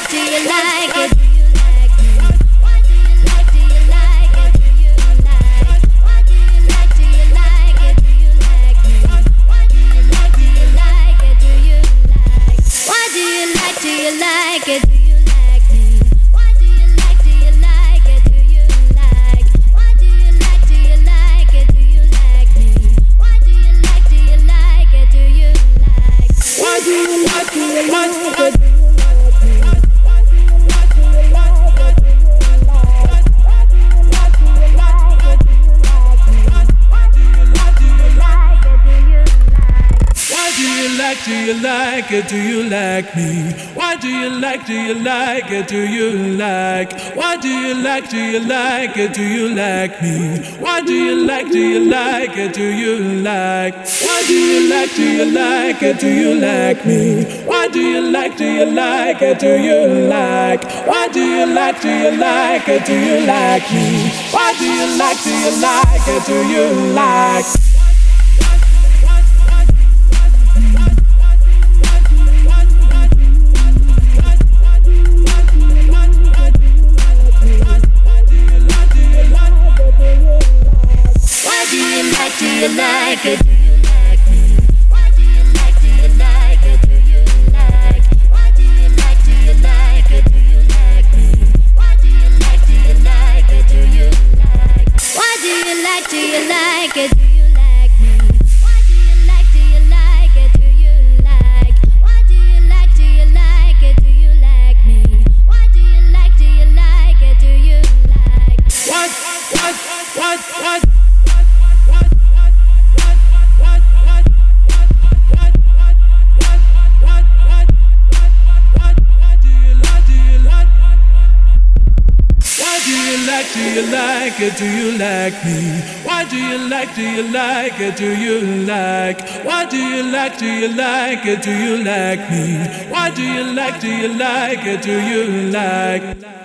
like? Do you like it? Do you like me? What do you like? Do you like it? Do you like? What do you like? Do you like it? Do you like me? What do you like? Do you like it? Do you like? What do you like? Do you like it? Do you like me? What do you like? Do you like it? Do you like? What do you like? Do you like it? Do you like me? What do you like? Do you like it? Do you like? What do you like? Do you like it? Do you like it? Do you like me? What do you like? Do you like it? Do you like? What do you like? Do you like it? Do you like me? What do you like? Do you like it? Do you like? What do you like? Do you like it? Do you like me? What do you like? Do you like it? Do you like? What do you like? Do you like it? Do you like me? What do you like? Do you like it? Do you like? Do you like it? Do you like me? What do you like? Do you like it? Do you like? What do you like? Do you like it? Do you like me? What do you like? Do you like it? Do you like? What do you like? Do you like it? Do you like me? What do you like? Do you like it? Do you like? What do you like? Do you like it? Do you like me? What do you like? Do you like it? Do you like? What? Do you like it? Do you like me? What do you like? Do you like it? Do you like? What do you like? Do you like it? Do you like me? What do you like? Do you like it? Do you like?